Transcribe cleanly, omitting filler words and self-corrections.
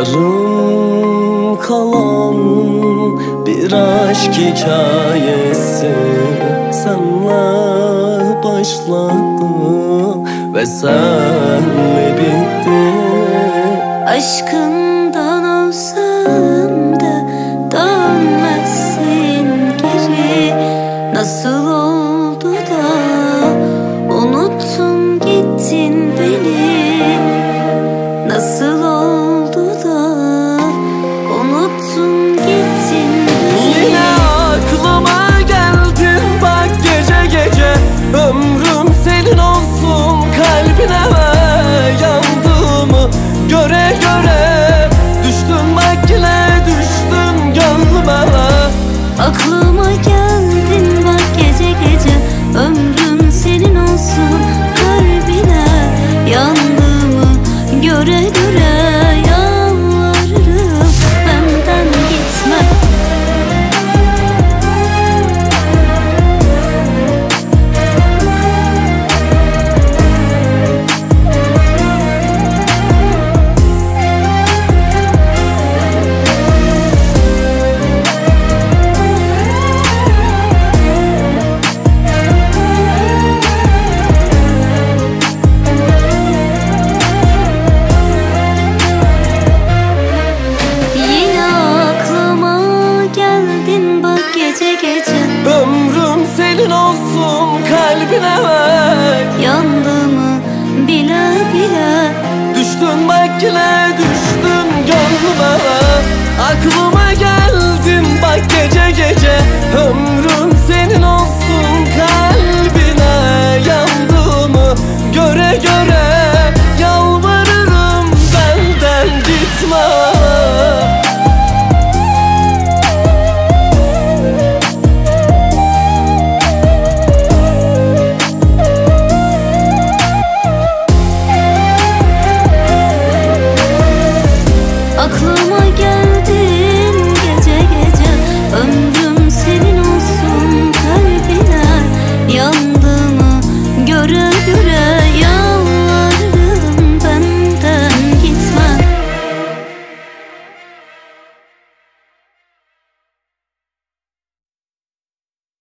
Yarım kalan bir aşk hikayesi senle başladı ve senle bitti. Aşkından olsam da dönmezsin geri. Nasıl oldu da unuttun gittin beni? Nasıl oldu da unuttun gittin beni? Yine aklıma geldin bak gece gece. Ömrüm senin olsun kalbine ver. Yandığımı göre göre düştün bak yine düştün gönlüme. Aklıma geldin bak gece gece. Ömrüm senin olsun kalbine. Yandığımı göre göre yalvarırım, benden gitme. Gece gece ömrüm senin olsun kalbine ver. Yandığımı bile bile düştün bak yine düştün gönlüme. Aklıma